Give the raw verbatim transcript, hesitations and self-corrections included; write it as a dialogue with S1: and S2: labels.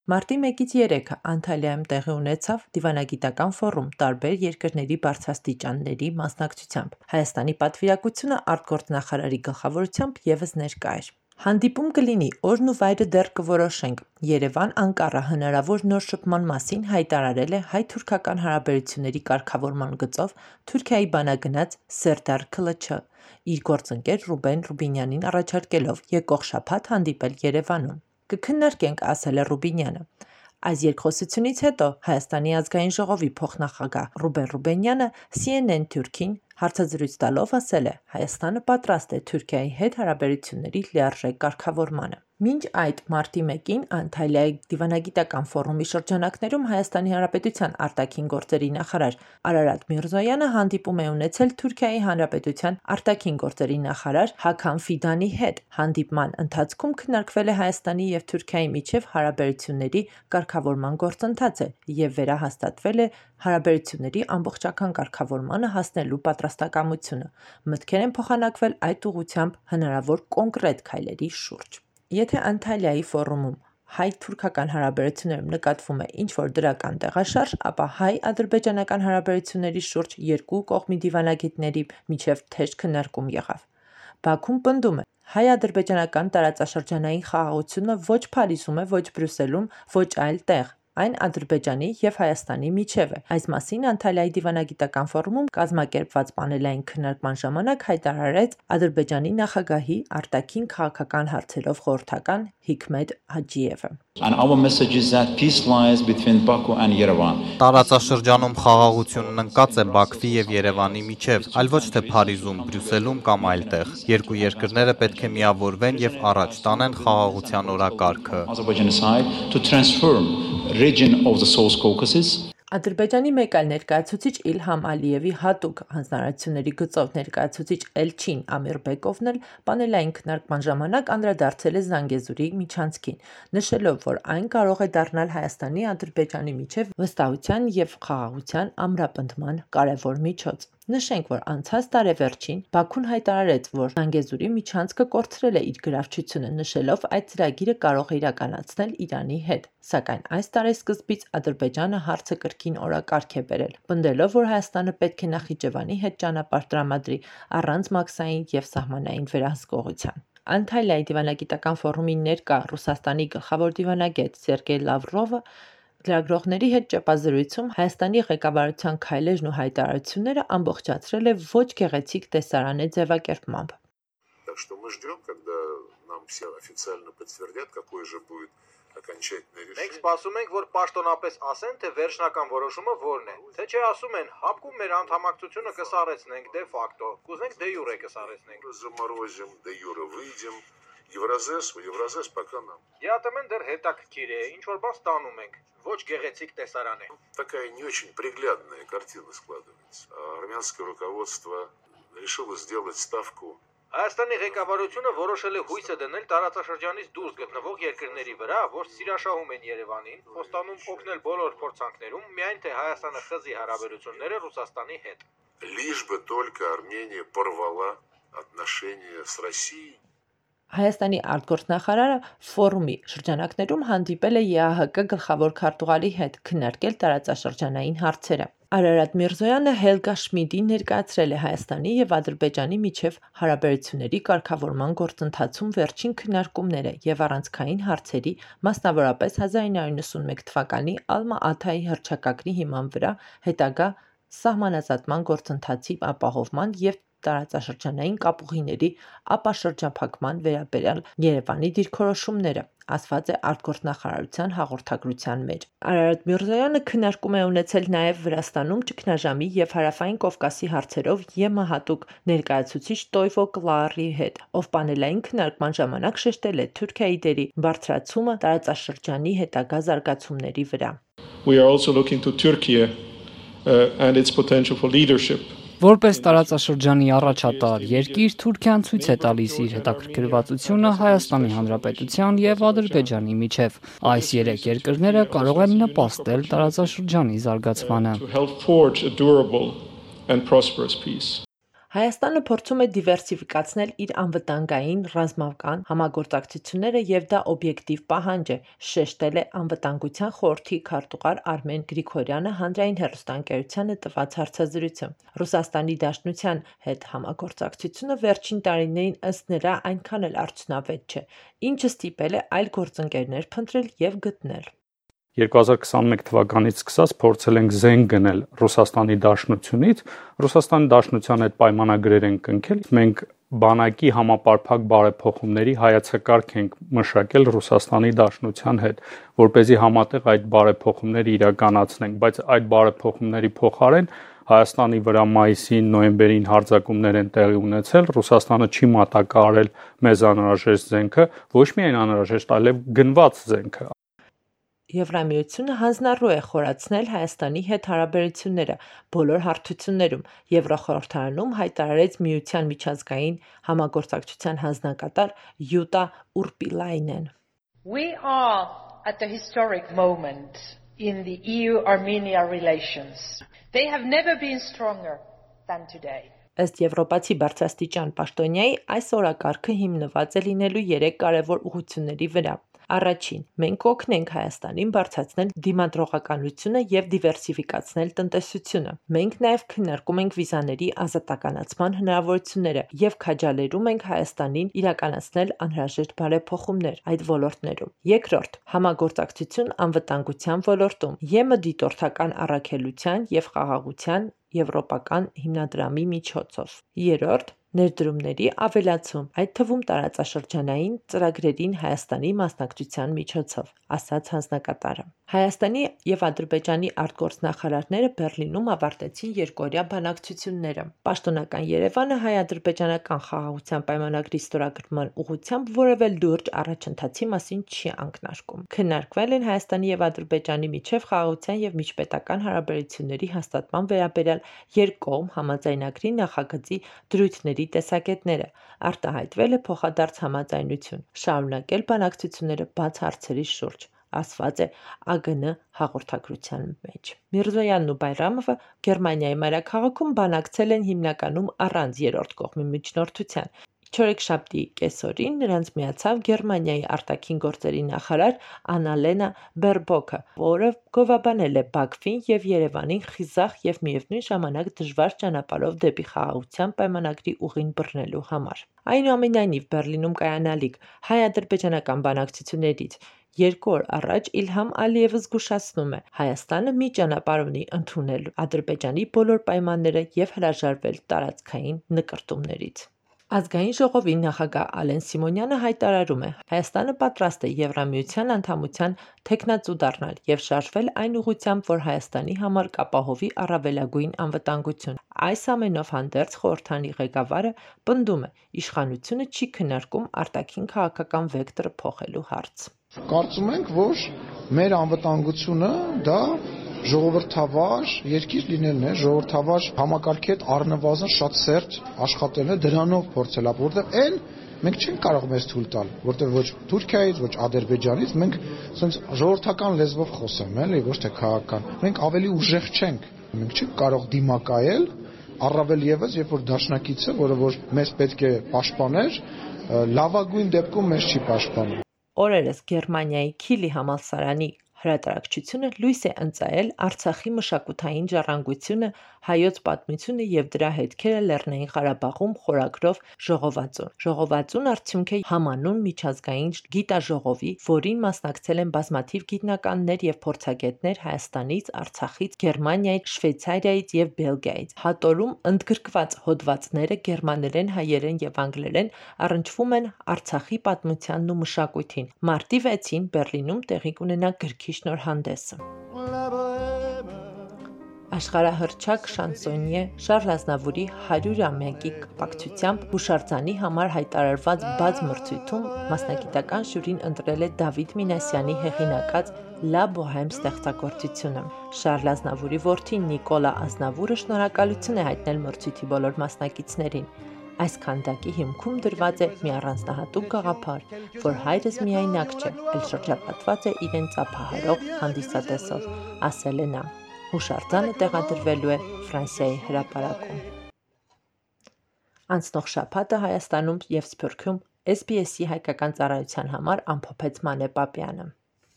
S1: Մարտի մեկից երեքը Անտալիայում տեղի ունեցավ դիվանագիտական ֆորում տարբեր երկրների բարձրաստիճանների մասնակցությամբ։ Հայաստանի պատվիրակությունը արտգործնախարարի գլխավորությամբ ևս ներկա էր։ Հանդիպում կլինի, օրն ու վայրը դեռ կորոշենք։ Երևան-Անկարա հնարավոր նոր շփման մասին հայտարարել է հայ-թուրքական հարաբերությունների կարգավորման գծով Թուրքիայի բանագնաց Սերդար Քլչը, իր գործընկեր Ռուբեն Ռուբինյանին առաջարկելով եկող շաբաթ հանդիպել Երևանում։ Կքննարկենք, ասել է Ռուբինյանը։ Այս երկխոսությունից հետո Հայաստանի ազգային ժողովի փոխնախագահ Ռուբեն Ռուբենյանը C N N Թուրքին հարցազրույց տալով ասել է. Հայաստանը պատրաստ է Թուրքիայի հետ հարաբերությունների լիարժեք կարգավորմանը։ Մինչ այդ մարտի մեկին Անտալիայի դիվանագիտական ֆորումի շրջանակներում Հայաստանի Հանրապետության արտաքին գործերի նախարար Արարատ Միրզոյանը հանդիպում է ունեցել Թուրքիայի Հանրապետության արտաքին գործերի նախարար Հաքան Ֆիդանի հետ։ Հանդիպման ընթացքում քննարկվել է Հայաստանի և Թուրքիայի միջև հարաբերությունների կարգավորման գործընթացը և վերահաստատվել է հարաբերությունների ամբողջական կարգավորմանը հասնելու պատրաստակամությունը։ Մտքեր են փոխանակվել այդ ուղղությամբ հնարավոր կոնկրետ քայլերի շուրջ։ Եթե Անտալիայի ֆորումում հայ-թուրքական հարաբերություններում նկատվում է ինչ-որ դրական տեղաշարժ, ապա հայ-ադրբեջանական հարաբերությունների շուրջ երկու կողմի դիվանագետների միջև թեժ քննարկում եղավ։ Բաքուն պնդում է. հայ-ադրբեջանական տարածաշրջանային խաղաղությունը ոչ Փարիզում է, ոչ Բրյուսելում, ոչ այլ տեղ, այն Ադրբեջանի և Հայաստանի միջև է։ Այս մասին Անտալիայի դիվանագիտական ֆորումում կազմակերպված պանելային քննարկման ժամանակ հայտարարեց Ադրբեջանի նախագահի արտաքին քաղաքական հարցերով խորհրդական Հիքմետ Հաջիևը։
S2: Տարածաշրջանում խաղաղությունն ընկած է Բաքվի և Երևանի միջև, այլ ոչ թե Փարիզում, Բրյուսելում կամ այլտեղ։ Երկու երկրները պետք է միավորվեն և առաջ տանեն խաղաղության օրակարգը։
S1: Ադրբեջանի մեկ այլ ներկայացուցիչ Իլհամ Ալիևի հատուկ հանձնարարությունների գծով ներկայացուցիչ Էլչին Ամիրբեկովն էլ պանելային քննարկման ժամանակ անդրադարձել է Զանգեզուրի միջանցքին, նշելով, որ այն կարող է դառնալ Հայաստանի Ադրբեջանի միջև վստահության և խաղաղության ամրապնդման կարևոր միջոց։ Նշենք, որ անցած տարեվերջին Բաքուն հայտարարեց, որ Զանգեզուրի միջանցքը կորցրել է իր գրավչությունը, նշելով այդ ծրագիրը կարող է իրականացնել Իրանի հետ։ Սակայն այս տարեսկզբից Ադրբեջանը հարցը կրկին օրակարգ է բերել, պնդելով, որ Հայաստանը պետք է Նախիջևանի հետ ճանապարհ տրամադրի առանց մաքսային և սահմանային վերահսկողության։ Անտալիայի դիվանագիտական ֆորումին ներկա Ռուսաստանի գլխավոր դիվանագետ Սերգեյ Լավրովը լրագրողների հետ ճեպազրույցում Հայաստանի ղեկավարության քայլերն ու հայտարարությունները ամբողջացրել է ոչ գեղեցիկ տեսարանի ձևակերպմամբ։
S3: Մենք սպասում ենք, որ պաշտոնապես ասեն, թե վերջնական որոշումը որն է, թե չէ ասում են, հապկում մեր անդամակցությունը կսառեցնենք դե ֆակտո, կուզենք դե յուրե կսառեցնենք։ Եվրազես ու Եվրազես пока нам. Я атамен դեռ հետաքրքիր է, ինչ որ բան ստանում ենք, ոչ գեղեցիկ տեսարան է։ Такая не очень приглядная картина складывается. Армянское руководство решило сделать ставку. Հայաստանի ղեկավարությունը որոշել է հույսը դնել տարածաշրջանից դուրս գտնվող երկրների вրա, որ սիրաշահում են Երևանին, խոստանում օգնել բոլոր փորձանքներում, միայն թե Հայաստանը խզի հարաբերությունները Ռուսաստանի հետ։ Лишь бы только Армения порвала отношения с Россией.
S1: Հայաստանի արտգործնախարարը ֆորումի շրջանակներում հանդիպել է Է Ա Հ Կ գլխավոր քարտուղարի հետ, քննարկել տարածաշրջանային հարցերը։ Արարատ Միրզոյանը Հելգա Շմիդին ներկայացրել է Հայաստանի և Ադրբեջանի միջև հարաբերությունների կարգավորման գործընթացում վերջին քննարկումները և առանցքային հարցերի, մասնավորապես հազար ինը հարյուր նվաթ թվականի Ալմա-Աթայի հռչակագրի հիման վրա հետագա սահմանազատման գործընթացի ապահովման և տարածաշրջանային կապուղիների ապաշրջափակման վերաբերյալ Երևանի դիրքորոշումները, ասված է արտգործնախարարության հաղորդագրության մեջ։ Արարատ Միրզոյանը քննարկում է ունեցել նաև Վրաստանում ճգնաժամի և Հարավային Կովկասի հարցերով Ե Մ հատուկ ներկայացուցիչ Տոյվո Կլարի հետ, ով պանելային քննարկման ժամանակ շեշտել է Թուրքիայի դերի բարձրացումը տարածաշրջանի հետագա զարգացումների վրա։
S4: We are also looking to Turkey uh, and its potential for leadership.
S5: Որպես տարածաշրջանի առաջատար երկիր Թուրքիան ցույց է տալիս իր հետաքրքրվածությունը Հայաստանի Հանրապետության և Ադրբեջանի միջև։ Այս երեք երկրները կարող են նպաստել տարածաշրջանի զարգացմանը։
S1: Հայաստանը փորձում է դիվերսիֆիկացնել իր անվտանգային ռազմական համագործակցությունները եւ դա օբյեկտիվ պահանջ է, շեշտել է Անվտանգության խորհրդի քարտուղար Արմեն Գրիգորյանը հանրային հեռուստաընկերությանը տված հարցազրույցում։ Ռուսաստանի Դաշնության հետ համագործակցությունը վերջին տարիներին ըստ նրա այնքան էլ արդյունավետ չէ, ինչը ստիպել է այլ գործընկերներ փնտրել եւ գտնել։
S6: երկու հազար քսաներկու թվականից սկսած փորձել ենք զենք գնել Ռուսաստանի Դաշնությունից, Ռուսաստանի Դաշնության հետ պայմանագրեր ենք կնքել, մենք բանակի համապարփակ բարեփոխումների հայեցակարգ ենք մշակել Ռուսաստանի Դաշնության հետ, որ เป զի համատեղ այդ բարեփոխումները իրականացնենք, բայց այդ բարեփոխումների փոխարեն Հայաստանի վրա մայիսին, նոյեմբերին հարձակումներ են տեղի ունեցել, Ռուսաստանը չի մատակարարել մեզ անհրաժեշտ զենքը, ոչ միայն անհրաժեշտ, այլև գնված զենքը։
S1: Եվրամիությունը հանձնառու է խորացնել Հայաստանի հետ հարաբերությունները բոլոր հարթություններում։ Եվրոխորհրդարանում հայտարարեց Միության միջազգային համագործակցության հանձնակատար Յուտա Ուրպիլայնեն։
S7: We are at a historic moment in the E U-Armenia relations. They have never been stronger than today.
S1: Ըստ եվրոպացի բարձրաստիճան պաշտոնյայի, այս օրակարգը հիմնված է լինելու երեք կարևոր ուղղությունների վրա։ Առաջին, մենք կօգնենք Հայաստանին բարձրացնել դիմադրողականությունը եւ դիվերսիֆիկացնել տնտեսությունը։ Մենք նաեւ քննարկում ենք վիզաների ազատականացման հնարավորությունները եւ քաջալերում ենք Հայաստանին իրականացնել անհրաժեշտ բարեփոխումներ այդ ոլորտներում։ Երկրորդ, համագործակցություն անվտանգության ոլորտում, ԵՄ դիտորդական առաքելության եւ խաղաղության եվրոպական հիմնադրամի միջոցով։ Երրորդ, ներդրումների ավելացում, այդ թվում տարածաշրջանային ծրագրերին Հայաստանի մասնակցության միջոցով, ասաց հանձնակատարը։ Հայաստանի եւ Ադրբեջանի արտգործնախարարները Բեռլինում ավարտեցին երկօրյա բանակցությունները։ Պաշտոնական Երևանը հայ-ադրբեջանական խաղաղության պայմանագրի ստորագրման ուղղությամբ որևէ լուրջ առաջընթացի մասին չի ակնարկում։ Քննարկվել են Հայաստանի եւ Ադրբեջանի միջև խաղաղության եւ միջպետական հարաբերությունների հաստատման վերաբերյալ երկկողմ համաձայնագրի նախագծի դրույթների տեսակետները, արտահայտվել է փոխադարձ համաձայնություն, շարունակել բանակցությունները բաց հարցերի շուրջ, ասված է A G N հաղորդագրության մեջ։ Միրզոյանն ու Բայրամովը Գերմանիայի մայրաքաղաքում բանակցել են հիմնականում առանց երրորդ կողմի միջնորդության։ Չորեքշաբթի կեսօրին նրանց միացավ Գերմանիայի արտաքին գործերի նախարար Աննալենա Բերբոքը, որը գովաբանել է Բաքվին եւ Երևանին խիզախ եւ միևնույն ժամանակ դժվար ճանապարհով դեպի խաղաղության պայմանագրի ուղին բռնելու համար։ Այնուամենայնիվ Բեռլինում կայանալիք հայ-ադրբեջանական բանակցություններից երկու օր առաջ Իլհամ Ալիևը զգուշացնում է, Հայաստանը մի ճանապարհ ունի ընդունել Ադրբեջանի բոլոր պայմանները եւ հրաժարվել տարածքային նկրտումներից։ Ազգային ժողովի նախագահ Ալեն Սիմոնյանը հայտարարում է, Հայաստանը պատրաստ է Եվրամիության անդամության թեկնածու դառնալ եւ շարժվել այն ուղղությամբ, որ Հայաստանի համար կապահովի առավելագույն անվտանգություն։ Այս ամենով հանդերձ խորհրդանի ղեկավարը պնդում է, իշխանությունը չի քննարկում արտաքին քաղաքական վեկտորը փոխելու հարց։
S8: Կարծում ենք, որ մեր անվտանգությունը դա ժողովրդավար երկիր լինելն է, ժողովրդավար համակարգի հետ առնվազն շատ սերտ աշխատելն է, դրանով փորձելա, որտեղ այն մենք չենք կարող մեզ թույլ տալ, որտեղ ոչ Թուրքիայից, ոչ Ադրբեջանից մենք ասենց ժողովրդական լեզվով խոսեմ, էլի, ոչ թե քաղաքական։ Մենք ավելի ուժեղ չենք, մենք չենք կարող դիմակայել, առավել եւս, երբ որ դաշնակիցը, որը որ մեզ պետք է պաշտպաներ, լավագույն դեպքում մեզ չի պաշտպանում։
S1: Օրերս Գերմանիայի Քիլի համալսարանի հրատարակչությունը լույս է ընծայել Արցախի մշակութային ժառանգությունը, հայոց պատմությունը եւ դրա հետքերը Լեռնային Ղարաբաղում խորագրով ժողովածուն։ Ժողովածուն արդյունք է համանուն միջազգային գիտաժողովի, որին մասնակցել են բազմաթիվ գիտնականներ եւ փորձագետներ Հայաստանից, Արցախից, Գերմանիայից, Շվեյցարիայից եւ Բելգիայից։ Հատորում ընդգրկված հոդվածները գերմաներեն, հայերեն եւ անգլերեն առնչվում են Արցախի պատմությանն ու մշակույթին։ Մարտի վեցին Բեռլինում տեղի կունենա գրքի շնորհանդեսը։ Աշխարհահռչակ շանսոնյե Շարլ Ազնավուրի հարյուրամյակի կապակցությամբ հուշարձանի համար հայտարարված բաց մրցույթում մասնագիտական ժյուրին ընտրել է Դավիթ Մինասյանի հեղինակած Լա Բոհեմ ստեղծագործությունը։ Շարլ Ազնավուրի որդին Նիկոլա Ազնավուրը շնորհակալություն է հայտնել մրցույթի բոլոր մասնակիցներին։ Այս քանդակի հիմքում դրված է մի առանձնահատուկ գաղափար, որ հայրս միայնակ չէ, այլ շրջապատված է իրեն ծափահարող հանդիսատեսով, ասել է նա։ Հուշարձանը տեղադրվելու է Ֆրանսիայի հրապարակում։ Անցնող շաբաթը Հայաստանում և Սփյուռքում էս բի էս-ի հայկական ծառայության համար ամփոփեց Մանե Պապյանը։